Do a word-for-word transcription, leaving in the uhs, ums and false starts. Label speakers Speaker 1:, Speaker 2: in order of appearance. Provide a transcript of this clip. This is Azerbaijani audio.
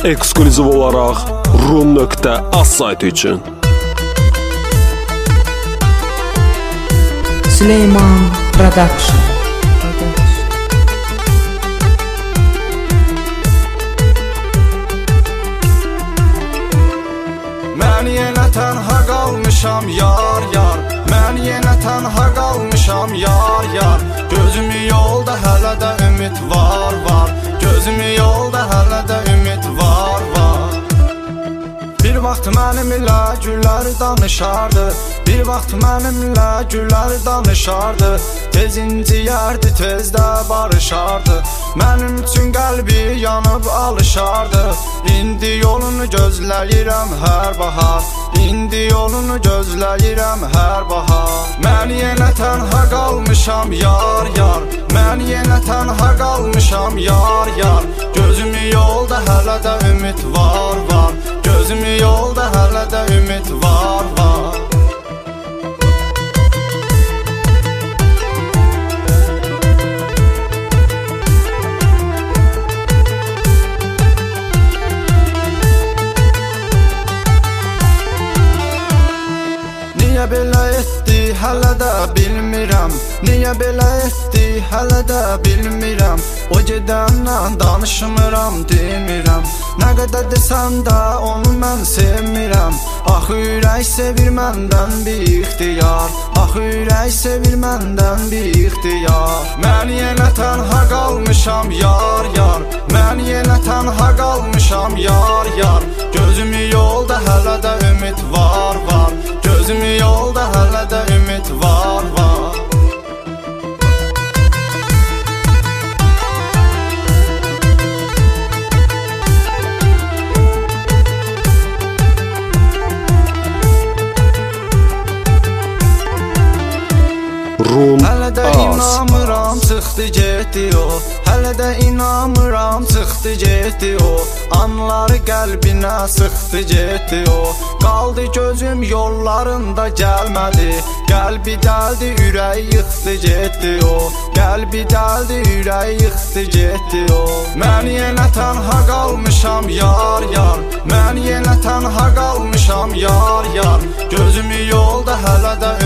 Speaker 1: eksklüziv olaraq rum nöqtə az sayti üçün.
Speaker 2: Süleyman Production.
Speaker 3: Mən yenə tənha qalmışam yar yar, mən yenə tənha qalmışam yar yar. Gözümü yolda hələ də ümid var var, gözümü yolda hələ də ümid var var. Bir vaxt mənimlə güllər danışardı, bir vaxt mənimlə güllər danışardı. Tez inciyərdi, tez də barışardı, mənim üçün qəlbi yanıb alışardı. İndi yolunu gözləyirəm hər bahar, İndi yolunu gözləyirəm hər bahar. Mən yenə tənha qalmışam yar yar, mən yenə tənha qalmışam yar yar. Gözümü yolda hələ də ümid var var, gözümü yolda hələ də ümid var var. Niyə belə etdi, hələ də bilmirəm. Niyə belə etdi, hələ də bilmirəm. O gedəndən danışmıram, demirəm. Nə qədər desəm də onu mən sevmirəm. Axı ürək sevir məndən bir ixtiyar, axı ürək sevir məndən bir ixtiyar. Mən yenə tənha qalmışam yar yar, mən yenə tənha qalmışam yar yar. Gözümü yolda hələ də ümid var var, gözümü yolda hələ də ümid var var. Hələ də inanmıram, çıxdı getdi o, hələ də inanmıram, çıxdı getdi o. Anları qəlbinə sıxdı getdi o. Qaldı gözüm yollarında gəlmədi, qəlbi dəldi, ürək yıxdı getdi o. Qəlbi dəldi, ürək yıxdı getdi o. Mən yenə tənha qalmışam yar yar, mən yenə tənha qalmışam yar yar. Gözümü yolda hələ də